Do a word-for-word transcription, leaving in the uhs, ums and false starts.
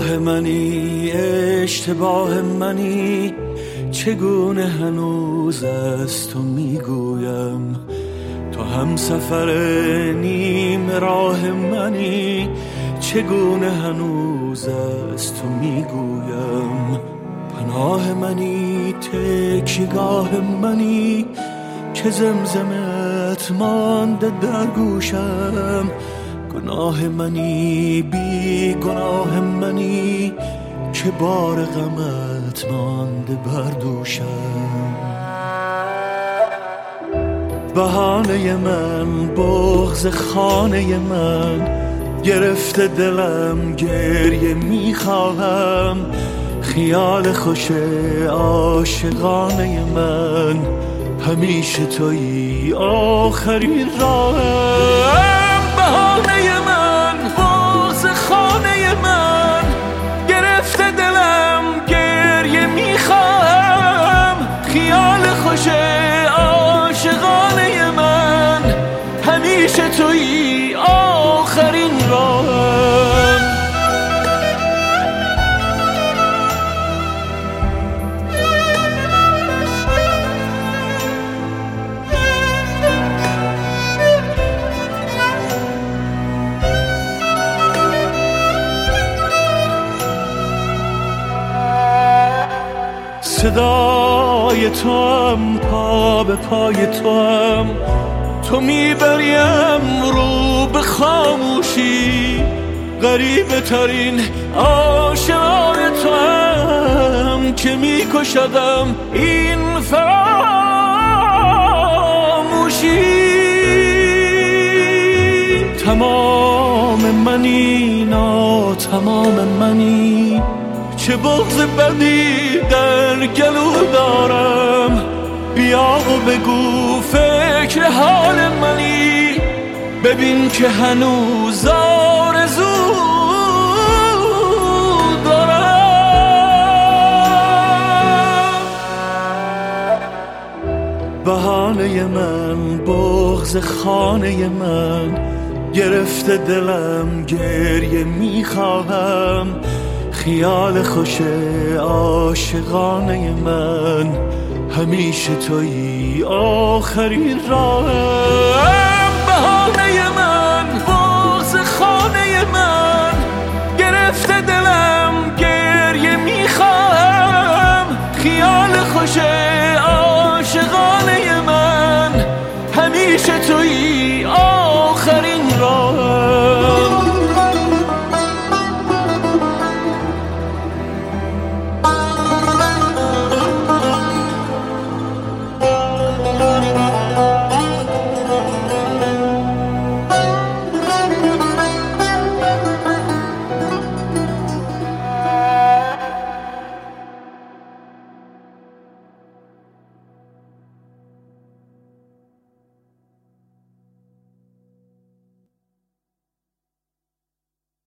راه منی، اشتباه منی، چگونه هنوز از تو میگویم. تو هم سفر نیم راه منی، چگونه هنوز از تو میگویم. پناه منی، تکیگاه منی، که زمزمت مانده در گوشم. گناه منی، بی گناه منی، که بار غمت مانده بر دوشم. بهانه من، بغض خانه من، گرفته دلم گریه میخواهم. خیال خوش عاشقانه من، همیشه تویی آخرین راهم. بهانه من، بغض خانه من، گرفته دلم گریه میخواهم. خیال خوش عاشقانه من، همیشه تویی آخرین راهم. صدای تو هم، پا به پای تو هم، تو میبریم رو به خاموشی. غریبه ترین آشنای تو هم، که میکشدم این فراموشی. تمام منی، نا تمام منی، چه بغض بدی در گلو دارم. بیا و بگو فکر حال منی، ببین که هنوز آرزو دارم. بهانه من، بغض خانه من، گرفته دلم گریه میخواهم. خیال خوش عاشقانه من، همیشه تویی آخرین راهم.